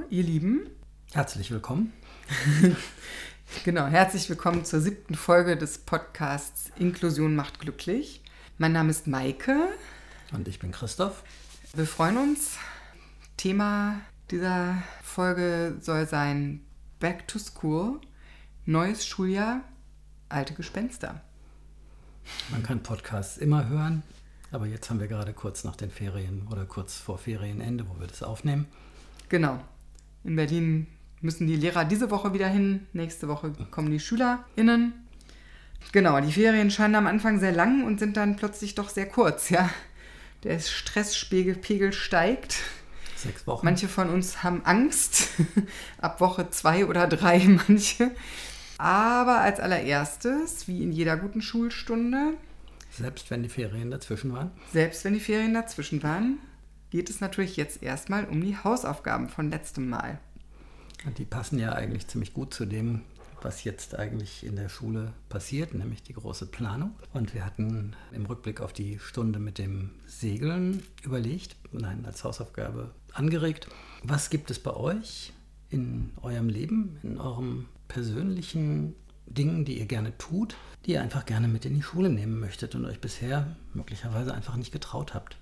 ihr Lieben. Herzlich willkommen. Genau, herzlich willkommen zur 7. Folge des Podcasts Inklusion macht glücklich. Mein Name ist Maike. Und ich bin Christoph. Wir freuen uns. Thema dieser Folge soll sein Back to School, neues Schuljahr, alte Gespenster. Man kann Podcasts immer hören, aber jetzt haben wir gerade kurz nach den Ferien oder kurz vor Ferienende, wo wir das aufnehmen. Genau. In Berlin müssen die Lehrer diese Woche wieder hin. Nächste Woche kommen die SchülerInnen. Genau, die Ferien scheinen am Anfang sehr lang und sind dann plötzlich doch sehr kurz, ja. Der Stresspegel steigt. 6 Wochen. Manche von uns haben Angst. Ab Woche 2 oder 3 manche. Aber als allererstes, wie in jeder guten Schulstunde, Selbst wenn die Ferien dazwischen waren, geht es natürlich jetzt erstmal um die Hausaufgaben von letztem Mal. und die passen ja eigentlich ziemlich gut zu dem, was jetzt eigentlich in der Schule passiert, nämlich die große Planung. Und wir hatten im Rückblick auf die Stunde mit dem Segeln überlegt, als Hausaufgabe angeregt. Was gibt es bei euch in eurem Leben, in eurem persönlichen Dingen, die ihr gerne tut, die ihr einfach gerne mit in die Schule nehmen möchtet und euch bisher möglicherweise einfach nicht getraut habt?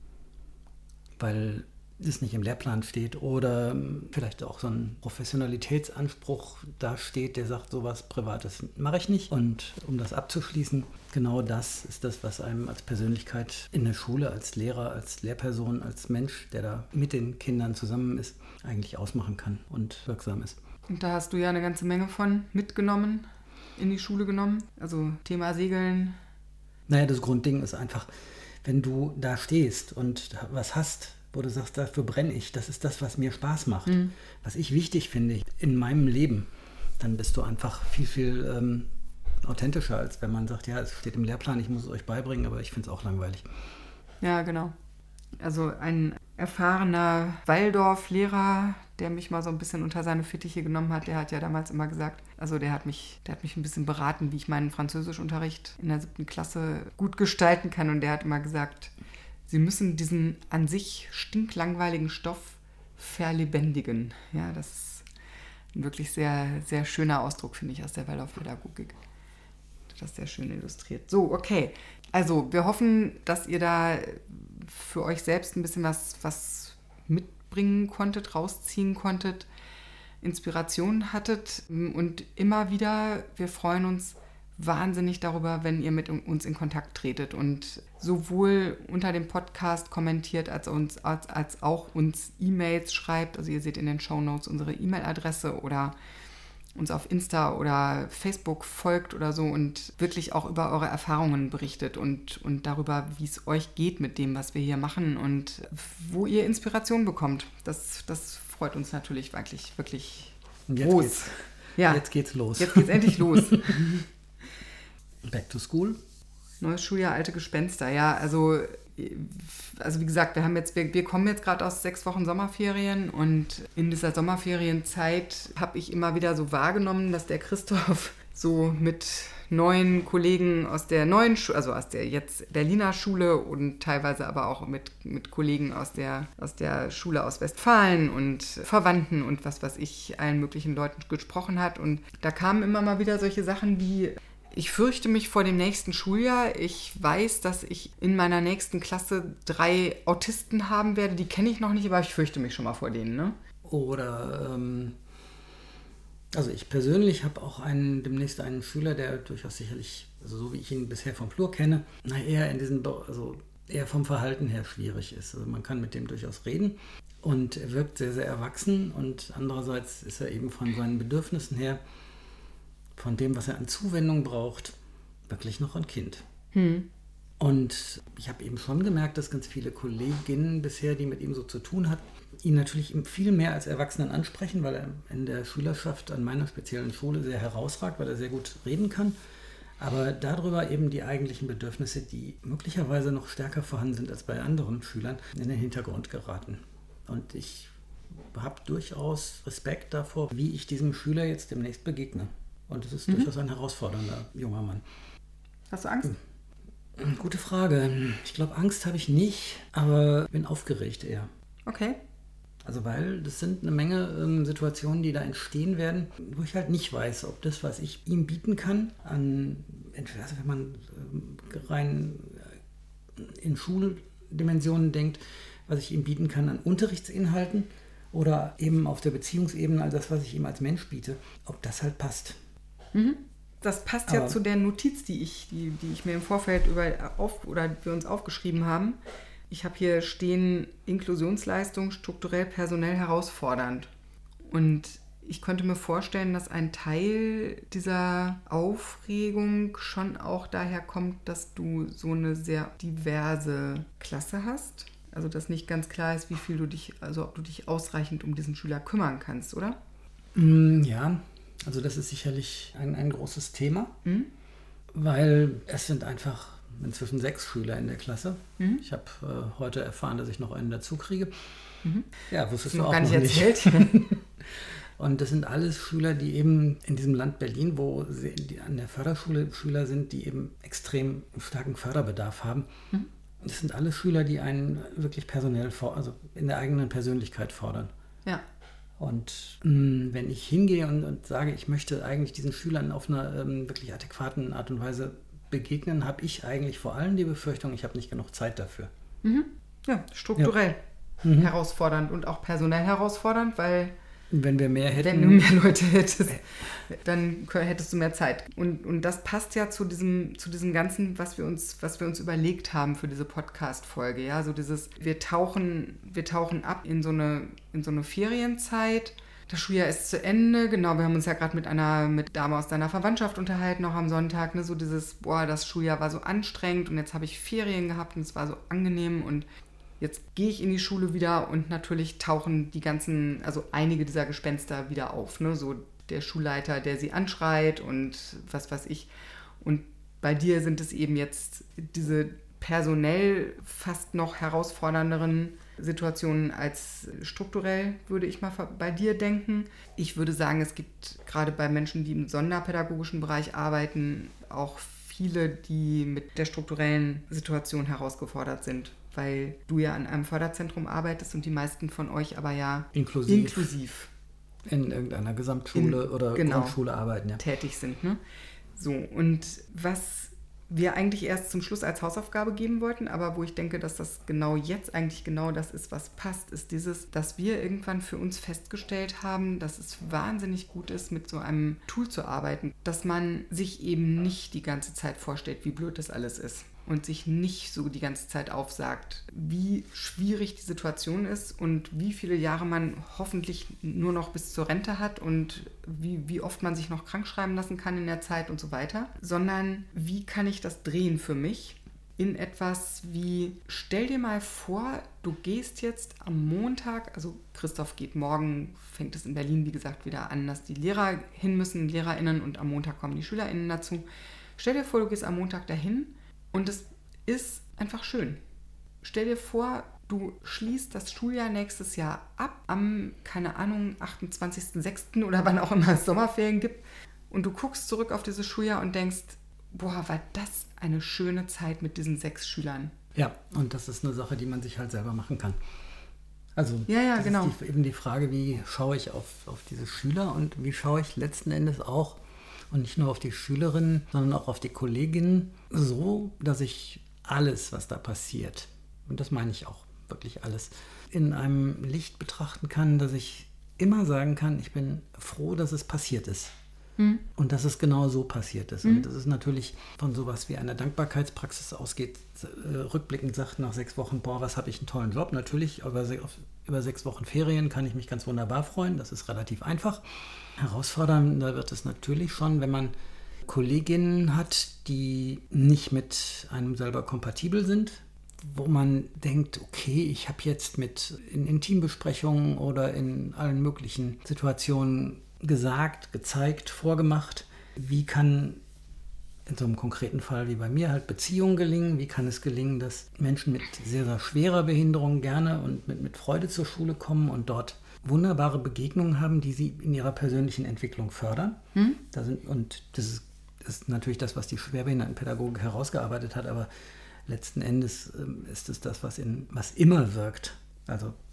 Weil es nicht im Lehrplan steht oder vielleicht auch so ein Professionalitätsanspruch da steht, der sagt, sowas Privates mache ich nicht. Und um das abzuschließen, genau das ist das, was einem als Persönlichkeit in der Schule, als Lehrer, als Lehrperson, als Mensch, der da mit den Kindern zusammen ist, eigentlich ausmachen kann und wirksam ist. Und da hast du ja eine ganze Menge von mitgenommen, in die Schule genommen. Also Thema Segeln. Naja, das Grundding ist einfach, wenn du da stehst und was hast, wo du sagst, dafür brenne ich, das ist das, was mir Spaß macht, was ich wichtig finde in meinem Leben, dann bist du einfach viel, viel authentischer, als wenn man sagt, ja, es steht im Lehrplan, ich muss es euch beibringen, aber ich finde es auch langweilig. Ja, genau. Also ein erfahrener Waldorf-Lehrer, der mich mal so ein bisschen unter seine Fittiche genommen hat, der hat ja damals immer gesagt, also der hat mich ein bisschen beraten, wie ich meinen Französischunterricht in der 7. Klasse gut gestalten kann, und der hat immer gesagt, Sie müssen diesen an sich stinklangweiligen Stoff verlebendigen. Ja, das ist ein wirklich sehr, sehr schöner Ausdruck, finde ich, aus der Waldorfpädagogik. Das sehr schön illustriert. So, okay. Also, wir hoffen, dass ihr da für euch selbst ein bisschen was mitbringen konntet, rausziehen konntet, Inspiration hattet. Und immer wieder, wir freuen uns wahnsinnig darüber, wenn ihr mit uns in Kontakt tretet und sowohl unter dem Podcast kommentiert, als auch uns E-Mails schreibt. Also ihr seht in den Shownotes unsere E-Mail-Adresse oder uns auf Insta oder Facebook folgt oder so und wirklich auch über eure Erfahrungen berichtet und darüber, wie es euch geht mit dem, was wir hier machen und wo ihr Inspiration bekommt. Das freut uns natürlich wirklich groß. Jetzt geht's los. Jetzt geht's endlich los. Back to School. Neues Schuljahr, alte Gespenster. Ja, also wie gesagt, wir kommen jetzt gerade aus 6 Wochen Sommerferien, und in dieser Sommerferienzeit habe ich immer wieder so wahrgenommen, dass der Christoph so mit neuen Kollegen aus der neuen Schule, also aus der jetzt Berliner Schule und teilweise aber auch mit Kollegen aus der Schule aus Westfalen und Verwandten und was weiß ich, allen möglichen Leuten gesprochen hat. Und da kamen immer mal wieder solche Sachen wie: Ich fürchte mich vor dem nächsten Schuljahr. Ich weiß, dass ich in meiner nächsten Klasse 3 Autisten haben werde. Die kenne ich noch nicht, aber ich fürchte mich schon mal vor denen, ne? Oder, also ich persönlich habe auch demnächst einen Schüler, der durchaus sicherlich, also so wie ich ihn bisher vom Flur kenne, eher vom Verhalten her schwierig ist. Also man kann mit dem durchaus reden und er wirkt sehr, sehr erwachsen, und andererseits ist er eben von seinen Bedürfnissen her, von dem, was er an Zuwendung braucht, wirklich noch ein Kind. Und ich habe eben schon gemerkt, dass ganz viele Kolleginnen bisher, die mit ihm so zu tun hatten, ihn natürlich viel mehr als Erwachsenen ansprechen, weil er in der Schülerschaft an meiner speziellen Schule sehr herausragt, weil er sehr gut reden kann. Aber darüber eben die eigentlichen Bedürfnisse, die möglicherweise noch stärker vorhanden sind als bei anderen Schülern, in den Hintergrund geraten. Und ich habe durchaus Respekt davor, wie ich diesem Schüler jetzt demnächst begegne. Und es ist durchaus ein herausfordernder junger Mann. Hast du Angst? Gute Frage. Ich glaube, Angst habe ich nicht, aber bin aufgeregt eher. Okay. Also weil das sind eine Menge Situationen, die da entstehen werden, wo ich halt nicht weiß, ob das, was ich ihm bieten kann, entweder wenn man rein in Schuldimensionen denkt, was ich ihm bieten kann an Unterrichtsinhalten oder eben auf der Beziehungsebene, also das, was ich ihm als Mensch biete, ob das halt passt. Das passt ja zu der Notiz, die ich mir im Vorfeld wir uns aufgeschrieben haben. Ich habe hier stehen, Inklusionsleistung strukturell personell herausfordernd. Und ich könnte mir vorstellen, dass ein Teil dieser Aufregung schon auch daher kommt, dass du so eine sehr diverse Klasse hast. Also dass nicht ganz klar ist, ob du dich ausreichend um diesen Schüler kümmern kannst, oder? Ja, also das ist sicherlich ein großes Thema, weil es sind einfach inzwischen 6 Schüler in der Klasse. Ich habe heute erfahren, dass ich noch einen dazu kriege. Ja, wusstest du auch noch nicht. Erzählt. Und das sind alles Schüler, die eben in diesem Land Berlin, wo die an der Förderschule Schüler sind, die eben extrem starken Förderbedarf haben. Das sind alles Schüler, die einen wirklich personell, also in der eigenen Persönlichkeit fordern. Ja. Und wenn ich hingehe und sage, ich möchte eigentlich diesen Schülern auf einer wirklich adäquaten Art und Weise begegnen, habe ich eigentlich vor allem die Befürchtung, ich habe nicht genug Zeit dafür. Ja, strukturell herausfordernd und auch personell herausfordernd, weil wenn wir mehr hätten, wenn du mehr Leute hättest, dann hättest du mehr Zeit. Und das passt ja zu diesem Ganzen, was wir uns überlegt haben für diese Podcast-Folge. Ja, so dieses, wir tauchen ab in so eine Ferienzeit. Das Schuljahr ist zu Ende. Genau, wir haben uns ja gerade mit einer Dame aus deiner Verwandtschaft unterhalten, auch am Sonntag. Ne, so dieses, das Schuljahr war so anstrengend und jetzt habe ich Ferien gehabt und es war so angenehm und jetzt gehe ich in die Schule wieder und natürlich tauchen einige dieser Gespenster wieder auf. Ne? So der Schulleiter, der sie anschreit und was weiß ich. Und bei dir sind es eben jetzt diese personell fast noch herausfordernderen Situationen als strukturell, würde ich mal bei dir denken. Ich würde sagen, es gibt gerade bei Menschen, die im sonderpädagogischen Bereich arbeiten, auch viele, die mit der strukturellen Situation herausgefordert sind, weil du ja an einem Förderzentrum arbeitest und die meisten von euch aber ja inklusiv in irgendeiner Gesamtschule oder Grundschule arbeiten, ja. Tätig sind. Ne? So, und was wir eigentlich erst zum Schluss als Hausaufgabe geben wollten, aber wo ich denke, dass das genau jetzt eigentlich genau das ist, was passt, ist dieses, dass wir irgendwann für uns festgestellt haben, dass es wahnsinnig gut ist, mit so einem Tool zu arbeiten, dass man sich eben nicht die ganze Zeit vorstellt, wie blöd das alles ist und sich nicht so die ganze Zeit aufsagt, wie schwierig die Situation ist und wie viele Jahre man hoffentlich nur noch bis zur Rente hat und wie oft man sich noch krank schreiben lassen kann in der Zeit und so weiter, sondern wie kann ich das drehen für mich in etwas wie, stell dir mal vor, du gehst jetzt am Montag, also Christoph geht morgen, fängt es in Berlin, wie gesagt, wieder an, dass die Lehrer hin müssen, LehrerInnen, und am Montag kommen die SchülerInnen dazu. Stell dir vor, du gehst am Montag dahin und es ist einfach schön. Stell dir vor, du schließt das Schuljahr nächstes Jahr ab, am, 28.06. oder wann auch immer es Sommerferien gibt, und du guckst zurück auf dieses Schuljahr und denkst, boah, war das eine schöne Zeit mit diesen 6 Schülern. Ja, und das ist eine Sache, die man sich halt selber machen kann. Also das genau. ist eben die Frage, wie schaue ich auf diese Schüler und wie schaue ich letzten Endes auch, und nicht nur auf die Schülerinnen, sondern auch auf die Kolleginnen, so, dass ich alles, was da passiert, und das meine ich auch wirklich alles, in einem Licht betrachten kann, dass ich immer sagen kann, ich bin froh, dass es passiert ist. Und dass es genau so passiert ist. Und das ist natürlich von sowas wie einer Dankbarkeitspraxis ausgeht, rückblickend sagt nach 6 Wochen, was habe ich einen tollen Job. Natürlich, über 6 Wochen Ferien kann ich mich ganz wunderbar freuen. Das ist relativ einfach. Herausfordernder wird es natürlich schon, wenn man Kolleginnen hat, die nicht mit einem selber kompatibel sind, wo man denkt, okay, ich habe jetzt in Intimbesprechungen oder in allen möglichen Situationen gesagt, gezeigt, vorgemacht, wie kann in so einem konkreten Fall wie bei mir halt Beziehungen gelingen, wie kann es gelingen, dass Menschen mit sehr, sehr schwerer Behinderung gerne und mit Freude zur Schule kommen und dort wunderbare Begegnungen haben, die sie in ihrer persönlichen Entwicklung fördern. Und das ist natürlich das, was die Schwerbehindertenpädagogik herausgearbeitet hat, aber letzten Endes ist es das, was immer wirkt. Also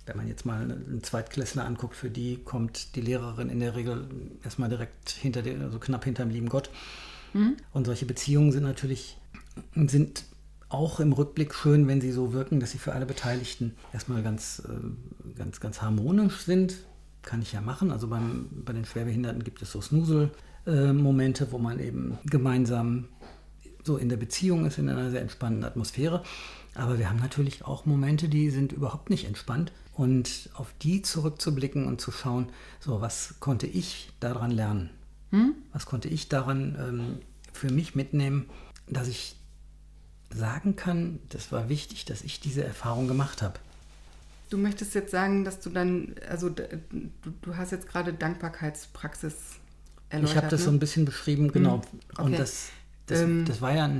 wenn man jetzt mal einen Zweitklässler anguckt, für die kommt die Lehrerin in der Regel erstmal direkt also knapp hinterm lieben Gott. Und solche Beziehungen sind auch im Rückblick schön, wenn sie so wirken, dass sie für alle Beteiligten erstmal ganz harmonisch sind. Kann ich ja machen. Also bei den Schwerbehinderten gibt es so Snusel-Momente, wo man eben gemeinsam so in der Beziehung ist, in einer sehr entspannten Atmosphäre. Aber wir haben natürlich auch Momente, die sind überhaupt nicht entspannt. Und auf die zurückzublicken und zu schauen, so, was konnte ich daran lernen? Was konnte ich daran für mich mitnehmen, dass ich sagen kann, das war wichtig, dass ich diese Erfahrung gemacht habe. Du möchtest jetzt sagen, dass du dann, also du hast jetzt gerade Dankbarkeitspraxis erläutert. Ich habe das so ein bisschen beschrieben, genau. Okay. Und das war ja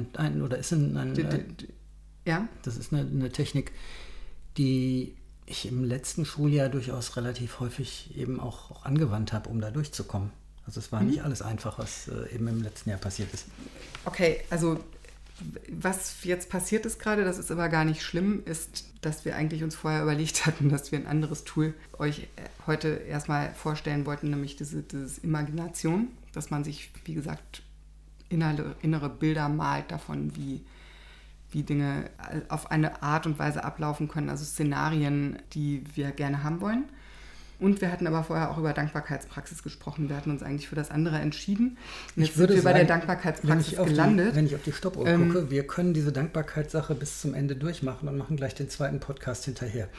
ja? Das ist eine Technik, die ich im letzten Schuljahr durchaus relativ häufig eben auch angewandt habe, um da durchzukommen. Also es war nicht alles einfach, was eben im letzten Jahr passiert ist. Okay, also was jetzt passiert ist gerade, das ist aber gar nicht schlimm, ist, dass wir eigentlich uns vorher überlegt hatten, dass wir ein anderes Tool euch heute erstmal vorstellen wollten, nämlich dieses Imagination, dass man sich, wie gesagt, innere Bilder malt davon, wie Dinge auf eine Art und Weise ablaufen können, also Szenarien, die wir gerne haben wollen. Und wir hatten aber vorher auch über Dankbarkeitspraxis gesprochen. Wir hatten uns eigentlich für das andere entschieden. Und jetzt sind wir bei der Dankbarkeitspraxis gelandet. Wenn ich auf die Stoppuhr gucke, wir können diese Dankbarkeitssache bis zum Ende durchmachen und machen gleich den zweiten Podcast hinterher.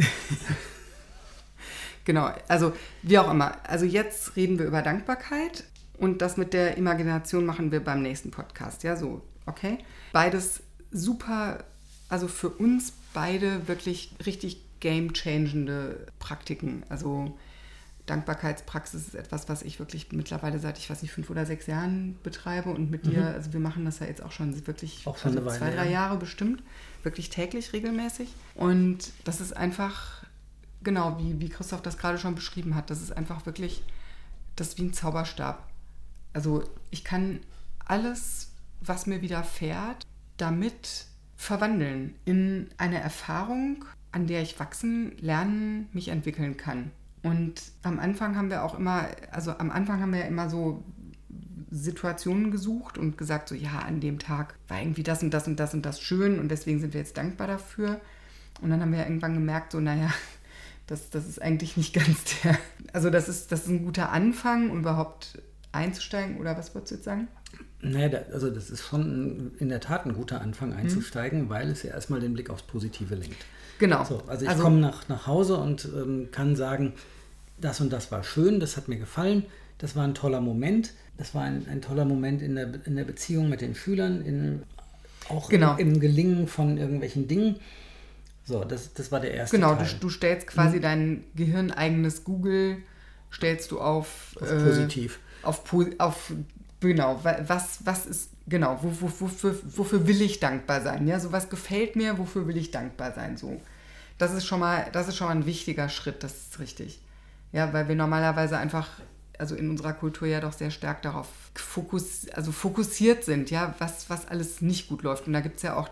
Genau, also wie auch immer. Also jetzt reden wir über Dankbarkeit und das mit der Imagination machen wir beim nächsten Podcast. Ja, so, okay? Beides super, also für uns beide wirklich richtig game-changende Praktiken. Also Dankbarkeitspraxis ist etwas, was ich wirklich mittlerweile seit, 5 oder 6 Jahren betreibe und mit dir, also wir machen das ja jetzt auch schon wirklich auch schon eine Weile, 2-3 Jahre bestimmt, wirklich täglich, regelmäßig. Und das ist einfach, genau, wie Christoph das gerade schon beschrieben hat, das ist einfach wirklich, das ist wie ein Zauberstab. Also ich kann alles, was mir widerfährt, damit verwandeln in eine Erfahrung, an der ich wachsen, lernen, mich entwickeln kann. Und am Anfang haben wir ja immer so Situationen gesucht und gesagt, so ja, an dem Tag war irgendwie das und das und das und das schön und deswegen sind wir jetzt dankbar dafür. Und dann haben wir ja irgendwann gemerkt, so naja, das ist eigentlich nicht ganz also das ist ein guter Anfang, um überhaupt einzusteigen, oder was wolltest du jetzt sagen? Naja, also das ist schon in der Tat ein guter Anfang einzusteigen, weil es ja erstmal den Blick aufs Positive lenkt. Genau. So, also ich komme nach Hause und kann sagen, das und das war schön, das hat mir gefallen, das war ein toller Moment, das war ein toller Moment in der Beziehung mit den Schülern, im Gelingen von irgendwelchen Dingen. So, das war der erste Teil. Genau, du stellst quasi dein gehirneigenes Google, stellst du auf positiv. Genau, was ist, genau, wofür will ich dankbar sein? Ja, so was gefällt mir, wofür will ich dankbar sein? So, das ist schon mal ein wichtiger Schritt, das ist richtig. Ja, weil wir normalerweise einfach, also in unserer Kultur ja doch sehr stark darauf fokussiert sind, ja, was alles nicht gut läuft. Und da gibt es ja auch,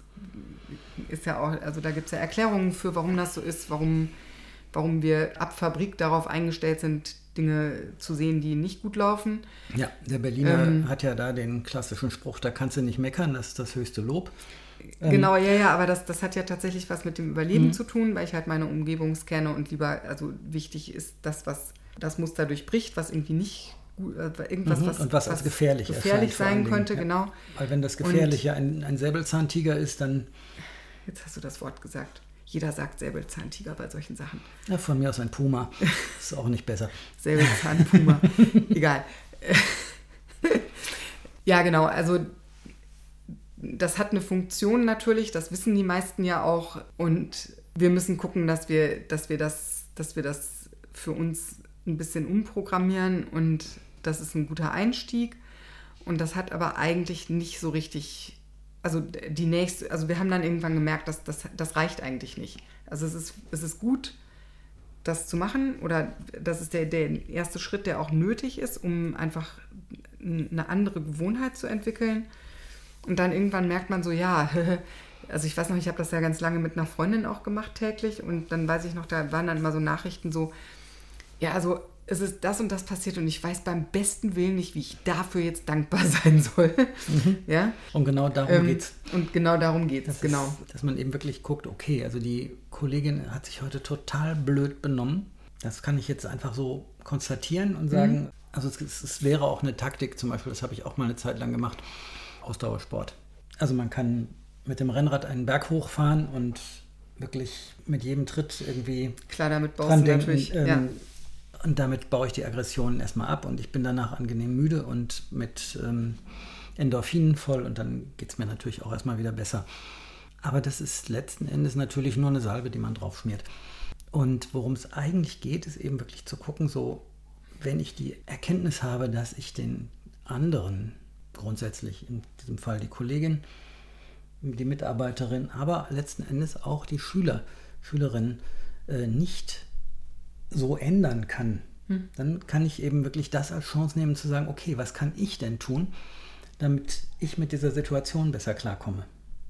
da gibt es ja Erklärungen für, warum das so ist, warum wir ab Fabrik darauf eingestellt sind, Dinge zu sehen, die nicht gut laufen. Ja, der Berliner hat ja da den klassischen Spruch, da kannst du nicht meckern, das ist das höchste Lob. Genau, ja, aber das hat ja tatsächlich was mit dem Überleben zu tun, weil ich halt meine Umgebung scanne und lieber, also wichtig ist das, was das Muster durchbricht, was irgendwie nicht gut, irgendwas, was als gefährlich sein könnte, ja. Genau. Weil wenn das Gefährliche ein Säbelzahntiger ist, dann... Jetzt hast du das Wort gesagt. Jeder sagt Säbelzahntiger bei solchen Sachen. Ja, von mir aus ein Puma. Ist auch nicht besser. Säbelzahnpuma. Egal. Ja, genau. Also das hat eine Funktion natürlich. Das wissen die meisten ja auch. Und wir müssen gucken, dass wir das für uns ein bisschen umprogrammieren. Und das ist ein guter Einstieg. Und das hat aber eigentlich nicht so richtig... Also wir haben dann irgendwann gemerkt, dass das reicht eigentlich nicht. Also es ist gut, das zu machen, oder das ist der erste Schritt, der auch nötig ist, um einfach eine andere Gewohnheit zu entwickeln. Und dann irgendwann merkt man so, ja, Also ich weiß noch, ich habe das ja ganz lange mit einer Freundin auch gemacht täglich und dann weiß ich noch, da waren dann immer so Nachrichten so, ja, also es ist das und das passiert und ich weiß beim besten Willen nicht, wie ich dafür jetzt dankbar sein soll. Ja? Und genau darum geht's. Und genau darum geht's, genau. Dass man eben wirklich guckt, okay, also die Kollegin hat sich heute total blöd benommen. Das kann ich jetzt einfach so konstatieren und sagen, also es wäre auch eine Taktik, zum Beispiel, das habe ich auch mal eine Zeit lang gemacht, Ausdauersport. Also man kann mit dem Rennrad einen Berg hochfahren und wirklich mit jedem Tritt irgendwie klar, damit baust du natürlich, und damit baue ich die Aggressionen erstmal ab und ich bin danach angenehm müde und mit Endorphinen voll und dann geht es mir natürlich auch erstmal wieder besser. Aber das ist letzten Endes natürlich nur eine Salbe, die man drauf schmiert. Und worum es eigentlich geht, ist eben wirklich zu gucken, so wenn ich die Erkenntnis habe, dass ich den anderen, grundsätzlich in diesem Fall die Kollegin, die Mitarbeiterin, aber letzten Endes auch die Schülerin nicht so ändern kann, dann kann ich eben wirklich das als Chance nehmen zu sagen, okay, was kann ich denn tun, damit ich mit dieser Situation besser klarkomme?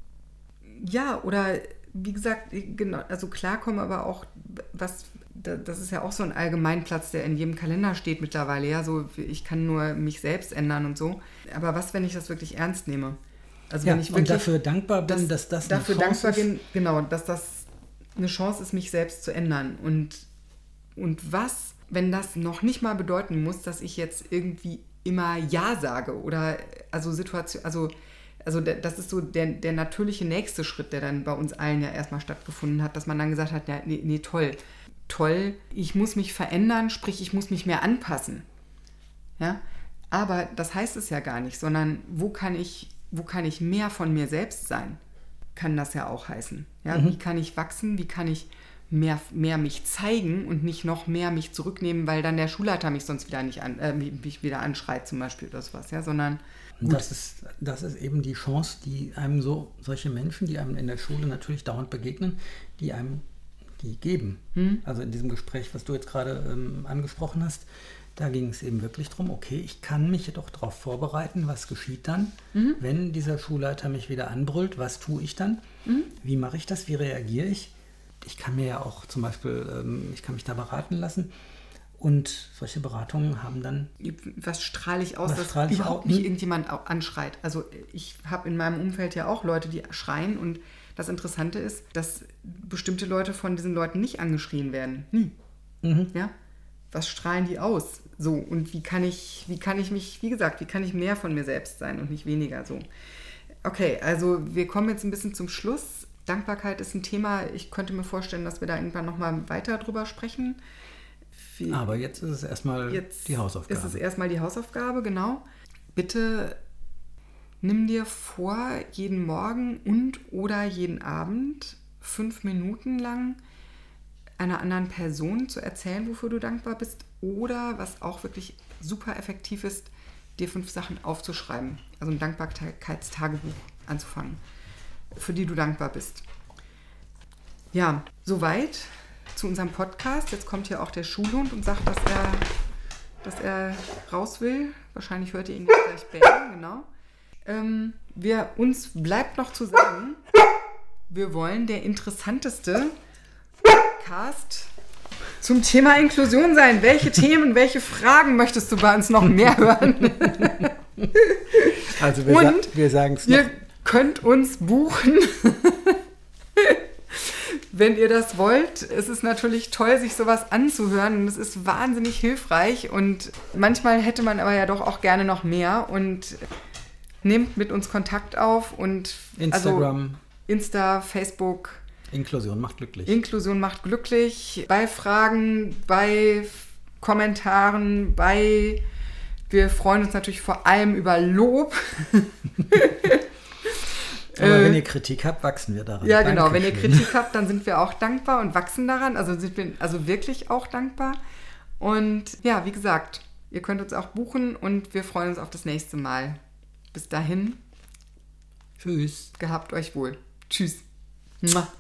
Ja, oder wie gesagt, genau, also klarkomme, aber auch, das ist ja auch so ein Allgemeinplatz, der in jedem Kalender steht mittlerweile, ja, so ich kann nur mich selbst ändern und so. Aber was, wenn ich das wirklich ernst nehme? Also ja, wenn ich wirklich und dafür dankbar bin, dass das eine Chance ist. Genau, dass das eine Chance ist, mich selbst zu ändern. Und was, wenn das noch nicht mal bedeuten muss, dass ich jetzt irgendwie immer Ja sage oder also Situation, also das ist so der natürliche nächste Schritt, der dann bei uns allen ja erstmal stattgefunden hat, dass man dann gesagt hat, ja, nee, toll, ich muss mich verändern, sprich, ich muss mich mehr anpassen. Ja, aber das heißt es ja gar nicht, sondern wo kann ich mehr von mir selbst sein, kann das ja auch heißen. Ja, wie kann ich wachsen, wie kann ich mehr mich zeigen und nicht noch mehr mich zurücknehmen, weil dann der Schulleiter mich sonst wieder mich wieder anschreit zum Beispiel oder sowas, ja, sondern das ist eben die Chance, die einem solche Menschen, die einem in der Schule natürlich dauernd begegnen, die einem die geben. Also in diesem Gespräch, was du jetzt gerade angesprochen hast, da ging es eben wirklich darum, okay, ich kann mich doch darauf vorbereiten, was geschieht dann, wenn dieser Schulleiter mich wieder anbrüllt, was tue ich dann, wie mache ich das, wie reagiere ich? Ich kann mir ja auch zum Beispiel, ich kann mich da beraten lassen und solche Beratungen haben dann... Was strahle ich aus, dass überhaupt nicht irgendjemand anschreit? Also ich habe in meinem Umfeld ja auch Leute, die schreien und das Interessante ist, dass bestimmte Leute von diesen Leuten nicht angeschrien werden. Nie. Ja? Was strahlen die aus? So, und wie kann ich mehr von mir selbst sein und nicht weniger so? Okay, also wir kommen jetzt ein bisschen zum Schluss. Dankbarkeit ist ein Thema, ich könnte mir vorstellen, dass wir da irgendwann nochmal weiter drüber sprechen. Aber jetzt ist es erstmal die Hausaufgabe. Ist es erstmal die Hausaufgabe, genau. Bitte nimm dir vor, jeden Morgen oder jeden Abend 5 Minuten lang einer anderen Person zu erzählen, wofür du dankbar bist oder, was auch wirklich super effektiv ist, dir 5 Sachen aufzuschreiben, also ein Dankbarkeitstagebuch anzufangen, für die du dankbar bist. Ja, soweit zu unserem Podcast. Jetzt kommt hier auch der Schulhund und sagt, dass er raus will. Wahrscheinlich hört ihr ihn jetzt gleich bellen, genau. Uns bleibt noch zu sagen, wir wollen der interessanteste Podcast zum Thema Inklusion sein. Welche Themen, welche Fragen möchtest du bei uns noch mehr hören? Also wir sagen es noch. Ihr könnt uns buchen, wenn ihr das wollt. Es ist natürlich toll, sich sowas anzuhören und es ist wahnsinnig hilfreich und manchmal hätte man aber ja doch auch gerne noch mehr und nehmt mit uns Kontakt auf und Instagram, Insta, Facebook. Inklusion macht glücklich. Inklusion macht glücklich. Bei Fragen, bei Kommentaren, wir freuen uns natürlich vor allem über Lob. Aber wenn ihr Kritik habt, wachsen wir daran. Ja, genau. Wenn ihr Kritik habt, dann sind wir auch dankbar und wachsen daran. Also sind wir wirklich auch dankbar. Und ja, wie gesagt, ihr könnt uns auch buchen und wir freuen uns auf das nächste Mal. Bis dahin. Tschüss. Gehabt euch wohl. Tschüss. Mua.